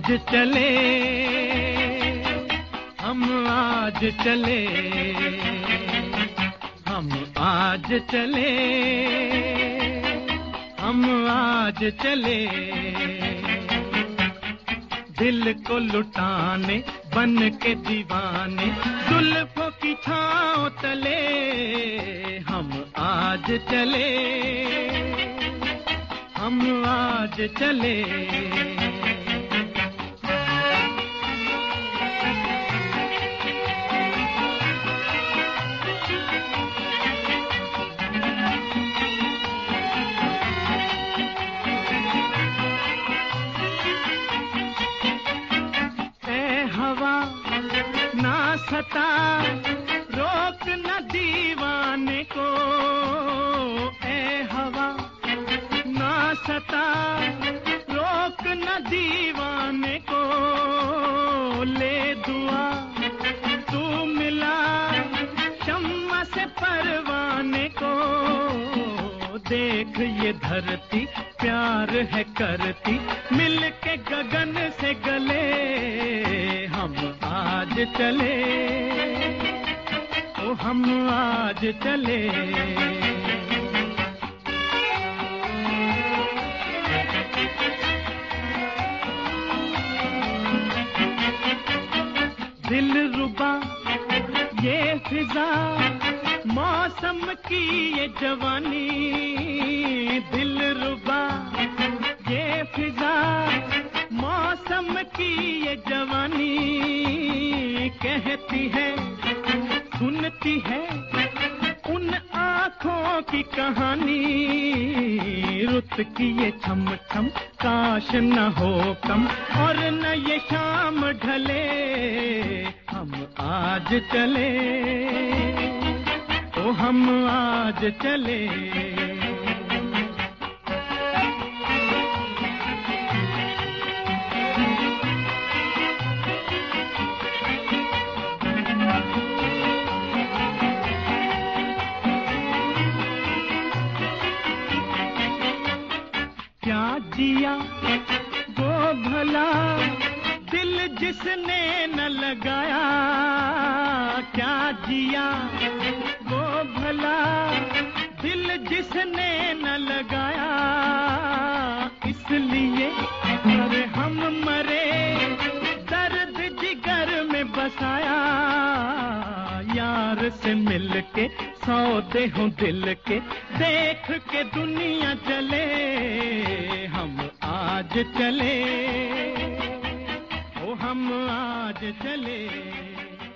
आज चले, हम आज चले, हम आज चले, हम आज चले, दिल को लुटाने बन के दीवाने, जुल्फों की छांव तले हम आज चले, हम आज चले। ना सता रोक न दीवाने को, ए हवा ना सता रोक न दीवाने को, ले दुआ तू मिला शम्मा से परवाने को, देख ये धरती प्यार है करती, मिल के गगन से गले हम आज चले, ओ हम आज चले। दिल रुबा ये फिजा मौसम की ये जवानी, दिल रुबा ये फिजा मौसम की ये जवानी, कहती है सुनती है उन आँखों की कहानी, रुत की ये छम छम काश न हो कम, और न ये शाम ढले हम आज चले, ओ हम आज चले। क्या जिया वो भला दिल जिसने न लगाया, क्या जिया वो भला दिल जिसने न लगाया, इसलिए अरे हम मरे दर्द जिगर में बसाया, यार से मिलके सौदे हों दिल के, देख के दुनिया चले हम आज चले, ओ हम आज चले।